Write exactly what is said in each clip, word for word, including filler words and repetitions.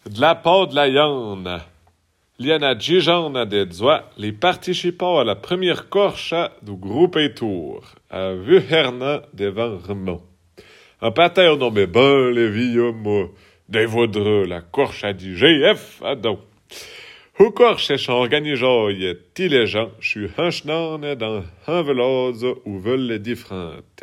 De la part de la Yann. Liana Gijan des Zois, les participants à la première corche du groupe et tour, à Vuherna devant Remont. Un pater nommé ben les vieux mots, des vaudreux la corche à dit G F à donc. Hoe corche est organisé tous les gens, je suis hunchnan dans un velose ou veulent les différentes.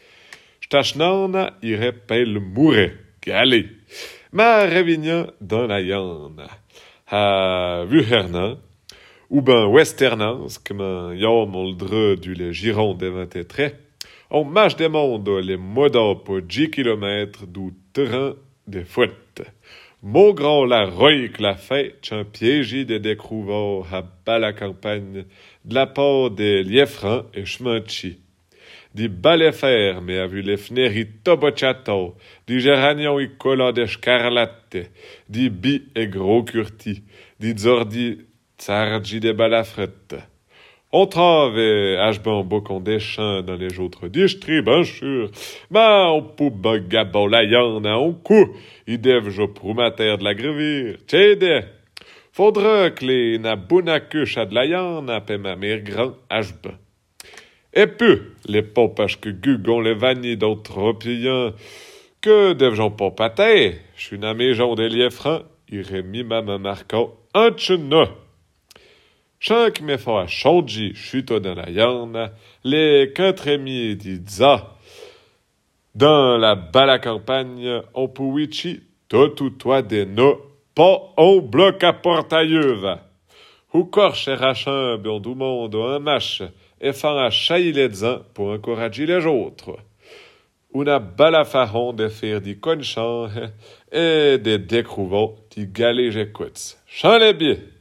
Stachnan irait pelle mourir, galé. Ma révigna dans la Yann. À Vuherna, ou ben Westernans, comme un yom oldre du le giron des vingt-trois, on marche des mondes les modas pour dix kilomètres du terrain des fouettes. Mon grand la roïque la fête, un piège de décrouvants à bas la campagne, de la part des lieffrins et cheminchi. Di balais ferme a vu les fneri tobochato, di geranium i collant de scarlatte, di bi et gros curti, di zordi tsargi de balafrette. On trave hban bocon des champs dans les autres districts, bien sûr, mais on peut bagabon la yann à un coup, i dev jo proumater de la grevir, tchede. Faudra que les na bonacuche à de la yann a pe ma mère grand hban. Et puis, les pompaches que gugon les vanilles d'entropien, que dev-j'en pompater? Je suis na maison des lieffrins, irait mi ma marquant un tchena. Chaque me fait à changer, chute dans la yann, les quatre amis d'Idza. Dans la bala campagne, on pouichi, tout ou toi des no, pas on bloc à portailleuve. Ou corche et rachin, bien du monde, un match, et fan à chailler les uns pour encourager les autres. Una balafaron de faire des conchants et des décrouvants, des galets j'écoute. Chant les biais.